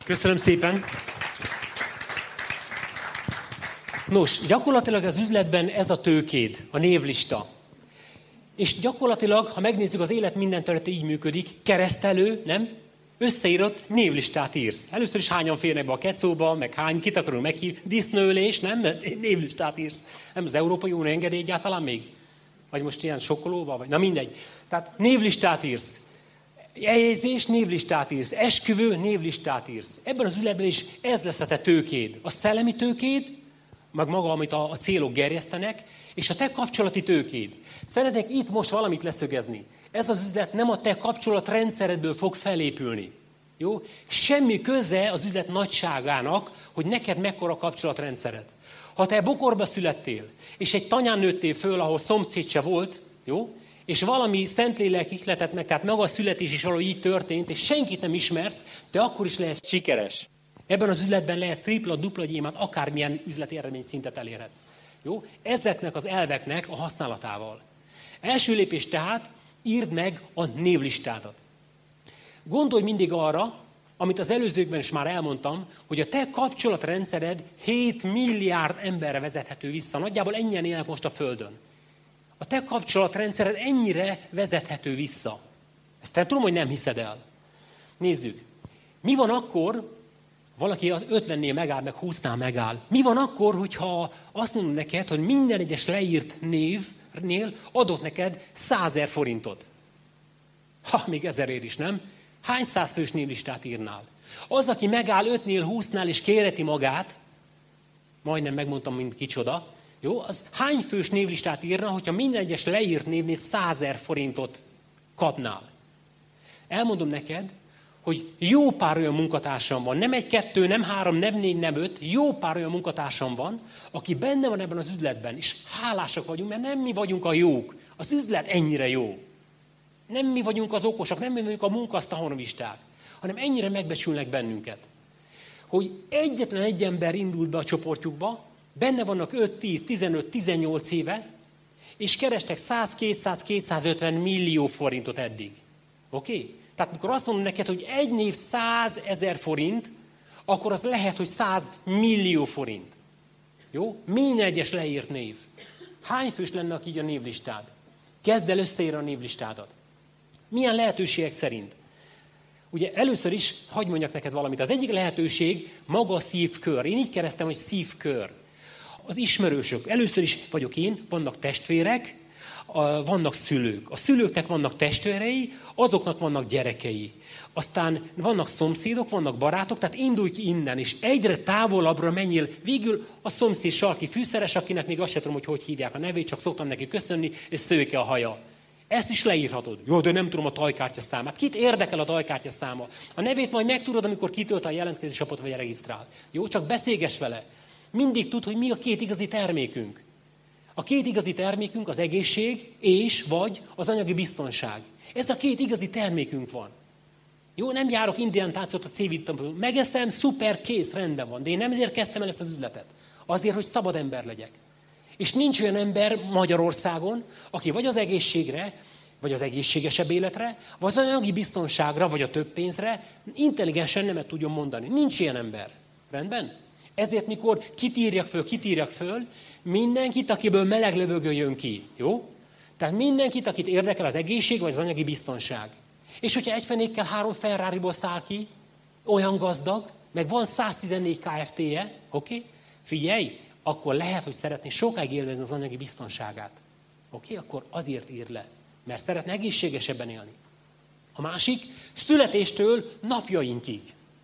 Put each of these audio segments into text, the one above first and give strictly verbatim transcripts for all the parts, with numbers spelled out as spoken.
Köszönöm szépen. Nos, gyakorlatilag az üzletben ez a tőkéd, a névlista. És gyakorlatilag, ha megnézzük, az élet minden területe így működik, keresztelő, nem? Összeírott névlistát írsz. Először is hányan férnek be a kecóba, meg hány, kit akarunk meghívni, disznőlés, nem? Névlistát írsz. Nem az Európai Unió engedély egyáltalán még? Vagy most ilyen sokkolóval? Vagy? Na mindegy. Tehát névlistát írsz. Eljegyzés, névlistát írsz. Esküvő, névlistát írsz. Ebben az üzletben is ez lesz a te tőkéd. A szellemi tőkéd, meg maga, amit a, a célok gerjesztenek, és a te kapcsolati tőkéd. Szeretnék itt most valamit leszögezni. Ez az üzlet nem a te kapcsolatrendszeredből fog felépülni. Jó? Semmi köze az üzlet nagyságának, hogy neked mekkora kapcsolatrendszered. Ha te bokorba születtél, és egy tanyán nőttél föl, ahol szomszéd se volt, jó? És valami Szentlélek ihletett meg, tehát maga a születés is valahogy így történt, és senkit nem ismersz, de akkor is lehetsz sikeres. Ebben az üzletben lehet tripla, dupla gyémánt, akármilyen üzleti eredmény szintet elérhetsz. Jó? Ezeknek az elveknek a használatával. Első lépés tehát, írd meg a névlistádat. Gondolj mindig arra, amit az előzőkben is már elmondtam, hogy a te kapcsolatrendszered hét milliárd emberre vezethető vissza. Nagyjából ennyien élnek most a Földön. A te kapcsolatrendszered ennyire vezethető vissza. Ezt te tudom, hogy nem hiszed el. Nézzük. Mi van akkor, valaki az ötvennél megáll, meg húsznál megáll. Mi van akkor, hogyha azt mondom neked, hogy minden egyes leírt névnél adott neked százezer forintot? Ha, még ezerért is, nem? Hány százfős névlistát írnál? Az, aki megáll ötnél, húsznál és kéreti magát, majdnem megmondtam, mint kicsoda, jó? Az hány fős névlistát írna, hogyha minden egyes leírt névnél százezer forintot kapnál? Elmondom neked, hogy jó pár olyan munkatársam van, nem egy, kettő, nem három, nem négy, nem öt, jó pár olyan munkatársam van, aki benne van ebben az üzletben, és hálásak vagyunk, mert nem mi vagyunk a jók. Az üzlet ennyire jó. Nem mi vagyunk az okosak, nem mi vagyunk a munkasztahonovisták, hanem ennyire megbecsülnek bennünket. Hogy egyetlen egy ember indult be a csoportjukba, benne vannak öt, tíz, tizenöt, tizennyolc éve, és kerestek száz, kétszáz, kétszázötven millió forintot eddig. Oké? Okay? Tehát mikor azt mondom neked, hogy egy név százezer forint, akkor az lehet, hogy száz millió forint. Jó? Minden egyes leírt név. Hány fős lenne így a névlistád? Kezd el összeírni a névlistádat. Milyen lehetőségek szerint? Ugye először is, hadd mondjak neked valamit. Az egyik lehetőség maga a szívkör. Én így keresztem, hogy szívkör. Az ismerősök. Először is vagyok én, vannak testvérek, vannak szülők. A szülőknek vannak testvérei, azoknak vannak gyerekei. Aztán vannak szomszédok, vannak barátok, tehát indulj ki innen, és egyre távolabbra menjél. Végül a szomszéd sarki fűszeres, akinek még azt sem tudom, hogy hogy hívják a nevét, csak szoktam neki köszönni, és szőke a haja. Ezt is leírhatod. Jó, de nem tudom a tajkártya számát. Kit érdekel a tajkártya száma? A nevét majd megtudod, amikor kitölt a jelentkezési lapot, vagy regisztrál. Jó, csak beszélgess vele. Mindig tud, hogy mi a két igazi termékünk. A két igazi termékünk az egészség és vagy az anyagi biztonság. Ez a két igazi termékünk van. Jó, nem járok indián táncot a C-vitamin. Megeszem, szuper, kész, rendben van. De én nem ezért kezdtem el ezt az üzletet. Azért, hogy szabad ember legyek. És nincs olyan ember Magyarországon, aki vagy az egészségre, vagy az egészségesebb életre, vagy az anyagi biztonságra, vagy a több pénzre intelligensen nemet tudjon mondani. Nincs ilyen ember. Rendben? Ezért mikor kit írjak föl, kit írjak föl, mindenkit, akiből meleg levegő jön ki. Jó? Tehát mindenkit, akit érdekel az egészség, vagy az anyagi biztonság. És hogyha egy fenékkel három Ferrariból száll ki, olyan gazdag, meg van száztizennégy Kft-je, oké? Okay? Figyelj, akkor lehet, hogy szeretné sokáig élvezni az anyagi biztonságát. Oké? Okay? Akkor azért ír le, mert szeretne egészségesebben élni. A másik, születéstől napjainkig.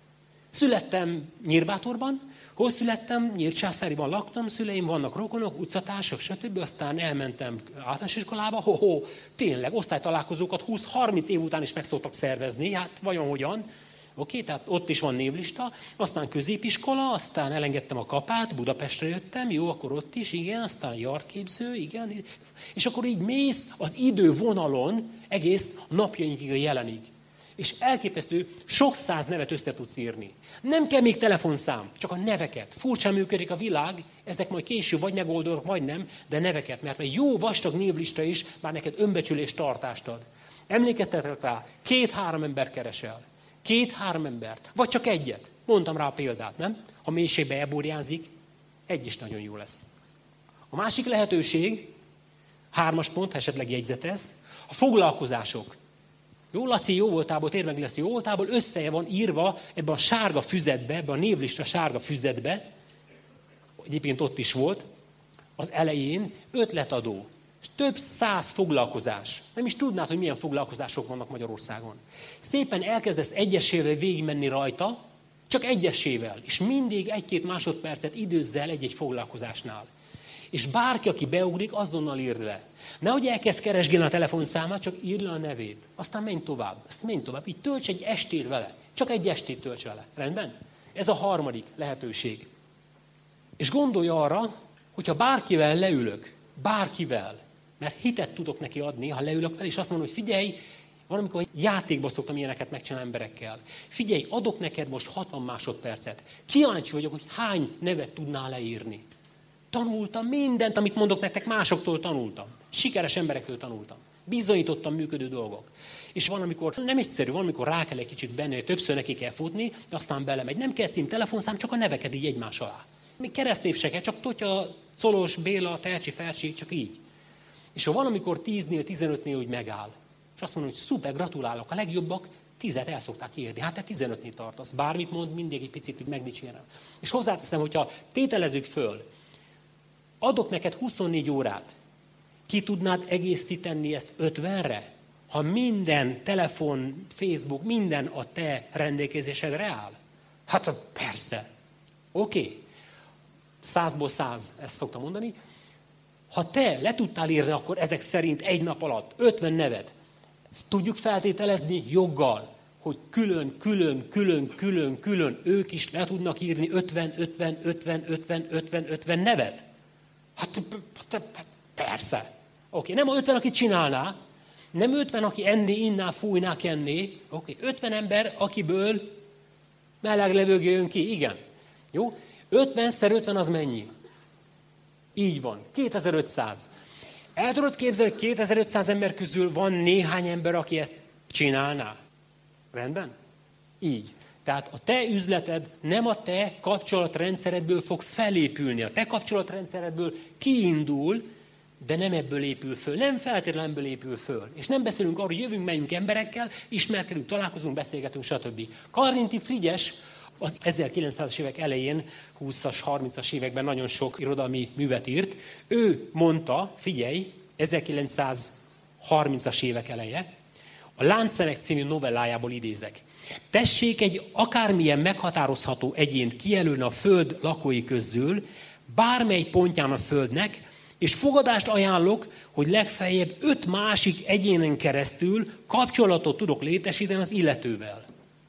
Születtem Nyírbátorban, hol születtem, Nyírcsászáriban laktam, szüleim vannak, rokonok, utcatársak, stb. Aztán elmentem általános iskolába, ho-ho, tényleg osztálytalálkozókat húsz-harminc év után is meg szoktak szervezni, hát vajon hogyan? Oké, tehát ott is van névlista, aztán középiskola, aztán elengedtem a kapát, Budapestre jöttem, jó, akkor ott is, igen, aztán yardképző, igen, és akkor így mész az idő vonalon egész napjainkig a jelenig. És elképesztő, sok száz nevet össze tudsz írni. Nem kell még telefonszám, csak a neveket. Furcsán működik a világ, ezek majd később vagy megoldódnak, vagy nem, de neveket, mert egy jó vastag névlista is már neked önbecsülés tartást ad. Emlékeztetek rá, két-három embert keresel. Két-három embert, vagy csak egyet. Mondtam rá a példát, nem? Ha mélységbe elburjánzik, egy is nagyon jó lesz. A másik lehetőség, hármas pont, ha esetleg jegyzetez, a foglalkozások. Jó, Laci jó voltából, tényleg meg lesz jó voltából, össze van írva ebbe a sárga füzetbe, ebbe a névlista sárga füzetbe, egyébként ott is volt, az elején ötletadó. És több száz foglalkozás. Nem is tudnád, hogy milyen foglalkozások vannak Magyarországon. Szépen elkezdesz egyesével végigmenni rajta, csak egyesével, és mindig egy-két másodpercet időzzel egy-egy foglalkozásnál. És bárki, aki beugrik, azonnal írd le. Nehogy elkezd keresgélni a telefonszámát, csak írd le a nevét. Aztán menj tovább. Azt menj tovább. Így tölts egy estét vele. Csak egy estét tölts vele. Rendben? Ez a harmadik lehetőség. És gondolj arra, hogyha bárkivel leülök, bárkivel, mert hitet tudok neki adni, ha leülök vele, és azt mondom, hogy figyelj, valamikor játékban szoktam ilyeneket megcsinálni emberekkel. Figyelj, adok neked most hatvan másodpercet. Kíváncsi vagyok, hogy hány nevet tudnál leírni. Tanultam mindent, amit mondok nektek, másoktól tanultam. Sikeres emberektől tanultam. Bizonyítottam működő dolgok. És van, amikor nem egyszerű, van, amikor rá kell egy kicsit benne, hogy többször neki kell futni, aztán belemegy. Nem kell cím, telefonszám, csak a neveket így egymás alá. Még keresztnév se kell, csak Totya, Colos, Béla, Telcsi, Fercsi, csak így. És ha van, amikor tíznél, tizenötnél úgy megáll, és azt mondom, hogy szuper, gratulálok, a legjobbak tízet el szokták írni. Hát te tizenötnél tartasz. Bármit mond, mindig egy picit úgy megdicsérem. És hozzáteszem, hogyha tételezzük föl, adok neked huszonnégy órát, ki tudnád egészíteni ezt ötvenre? Ha minden telefon, Facebook, minden a te rendelkezésedre áll? Hát persze. Oké. Okay. Százból száz, ezt szoktam mondani. Ha te le tudtál írni, akkor ezek szerint egy nap alatt ötven nevet, tudjuk feltételezni joggal, hogy külön, külön, külön, külön, külön ők is le tudnak írni ötven, ötven, ötven, ötven, ötven, ötven nevet? Hát persze. Oké, okay. Nem a ötven, aki csinálná, nem ötven, aki enni, inná, fújná, kenné. Oké, okay. ötven ember, akiből meleg levegő jön ki, igen. Jó? ötven szer ötven az mennyi? Így van, kétezer-ötszáz. El tudod képzelni, hogy kétezer-ötszáz ember közül van néhány ember, aki ezt csinálná? Rendben? Így. Tehát a te üzleted nem a te kapcsolatrendszeredből fog felépülni. A te kapcsolatrendszeredből kiindul, de nem ebből épül föl. Nem feltétlenül ebből épül föl. És nem beszélünk arról, hogy jövünk, megyünk emberekkel, ismerkedünk, találkozunk, beszélgetünk, stb. Karinthy Frigyes az ezerkilencszázas évek elején, húszas, harmincas években nagyon sok irodalmi művet írt. Ő mondta, figyelj, ezerkilencszázharmincas évek eleje, a Láncszemek című novellájából idézek. Tessék egy akármilyen meghatározható egyént kijelölni a föld lakói közül, bármely pontján a földnek, és fogadást ajánlok, hogy legfeljebb öt másik egyénen keresztül kapcsolatot tudok létesíteni az illetővel.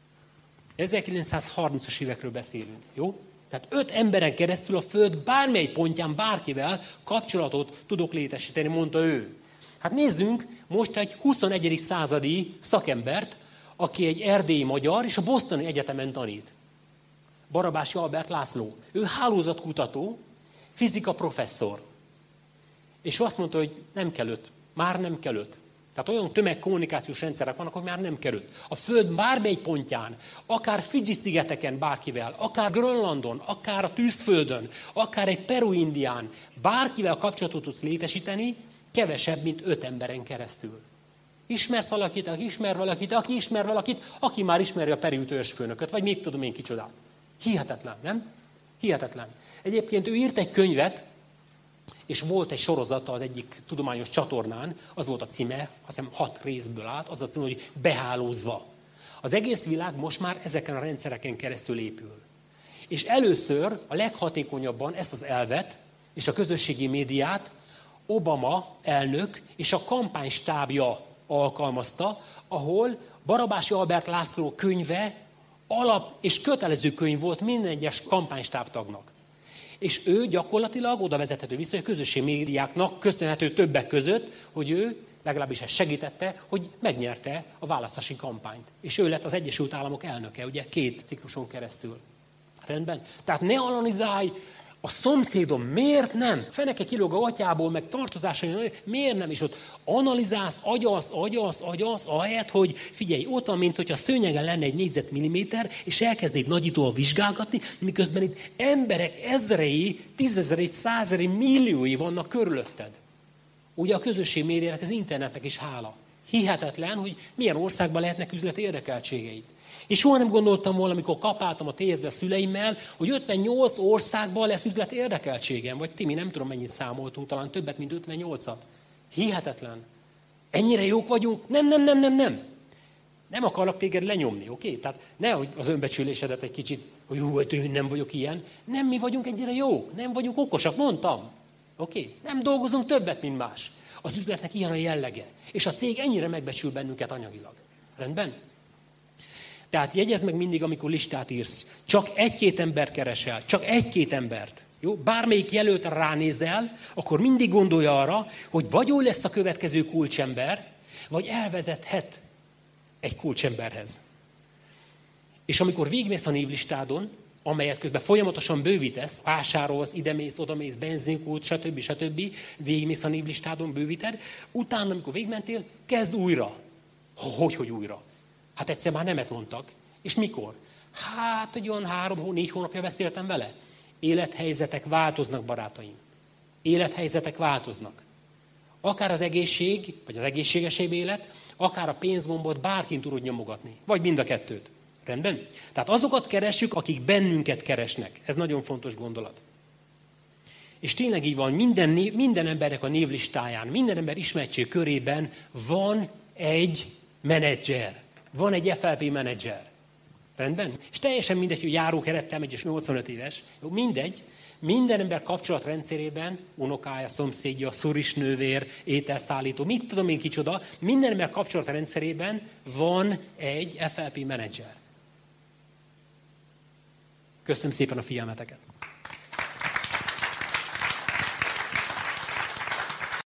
ezerkilencszázharmincas évekről beszélünk, jó? Tehát öt emberen keresztül a föld bármely pontján bárkivel kapcsolatot tudok létesíteni, mondta ő. Hát nézzünk most egy huszonegyedik századi szakembert, aki egy erdélyi magyar, és a Bostoni Egyetemen tanít. Barabási Albert László. Ő hálózatkutató, fizika professzor. És ő azt mondta, hogy nem kell öt, már nem kell öt. Tehát olyan tömegkommunikációs rendszerek vannak, hogy már nem kell öt. A Föld bármely pontján, akár Fidzsi-szigeteken bárkivel, akár Grönlandon, akár a Tűzföldön, akár egy Peru-Indián, bárkivel kapcsolatot tudsz létesíteni, kevesebb, mint öt emberen keresztül. Ismersz valakit, aki ismer valakit, aki ismer valakit, aki már ismeri a Peri főnököt, vagy mit tudom én kicsodát. Hihetetlen, nem? Hihetetlen. Egyébként ő írt egy könyvet, és volt egy sorozata az egyik tudományos csatornán, az volt a címe, azt hiszem hat részből állt, az a címe, hogy Behálózva. Az egész világ most már ezeken a rendszereken keresztül épül. És először a leghatékonyabban ezt az elvet és a közösségi médiát Obama elnök és a kampánystábja alkalmazta, ahol Barabási Albert László könyve alap és kötelező könyv volt minden egyes kampánystábtagnak. És ő gyakorlatilag oda vezethető vissza, hogy a közösségi médiáknak köszönhető többek között, hogy ő legalábbis ezt segítette, hogy megnyerte a választási kampányt. És ő lett az Egyesült Államok elnöke, ugye két cikluson keresztül. Rendben? Tehát ne analizálj A szomszédom miért nem? Feneke kilóg a atyából, meg tartozásai, miért nem? És ott analizálsz, agyalsz, agyalsz, agyalsz, ahelyett, hogy figyelj, ott van, mint hogyha szőnyegen lenne egy négyzetmilliméter, és elkezd nagyítóval vizsgálgatni, miközben itt emberek ezrei, tízezerei, százezrei, milliói vannak körülötted. Ugye a közösség médiának, az internetnek is hála. Hihetetlen, hogy milyen országban lehetnek üzleti érdekeltségeid. És soha nem gondoltam volna, amikor kapáltam a té es bé szüleimmel, hogy ötvennyolc országban lesz üzleti érdekeltségem. Vagy Timi, nem tudom, mennyit számoltunk, talán többet, mint ötvennyolcat. Hihetetlen. Ennyire jók vagyunk? Nem, nem, nem, nem, nem. Nem akarlak téged lenyomni, oké? Okay? Tehát nehogy az önbecsülésedet egy kicsit, hogy jó, hogy én nem vagyok ilyen. Nem, mi vagyunk ennyire jók. Nem vagyunk okosak, mondtam. Oké? Okay? Nem dolgozunk többet, mint más. Az üzletnek ilyen a jellege. És a cég ennyire megbecsül bennünket anyagilag. Rendben? Tehát jegyezd meg mindig, amikor listát írsz. Csak egy-két embert keresel. Csak egy-két embert. Jó? Bármelyik jelöltre ránézel, akkor mindig gondolj arra, hogy vagy ő lesz a következő kulcsember, vagy elvezethet egy kulcsemberhez. És amikor végigmész a névlistádon, amelyet közben folyamatosan bővítesz, vásárolsz, idemész, odamész, benzinkút, stb. stb. Végigmész a névlistádon, bővíted, utána, amikor végigmentél, kezd újra. Hogy, hogy újra? Hát egyszer már nemet mondtak. És mikor? Hát, egy olyan három, négy hónapja beszéltem vele. Élethelyzetek változnak, barátaim. Élethelyzetek változnak. Akár az egészség, vagy az egészségesebb élet, akár a pénzgombot bárkin tudod nyomogatni. Vagy mind a kettőt. Rendben? Tehát azokat keressük, akik bennünket keresnek. Ez nagyon fontos gondolat. És tényleg így van, minden, név, minden embernek a névlistáján, minden ember ismertség körében van egy menedzser. Van egy ef el pé menedzser. Rendben? És teljesen mindegy, hogy járókerettel megy, és nyolcvanöt éves. Jó, mindegy. Minden ember kapcsolatrendszerében, unokája, szomszédja, szurisnővér, ételszállító, mit tudom én kicsoda, minden ember kapcsolatrendszerében van egy ef el pé menedzser. Köszönöm szépen a figyelmeteket!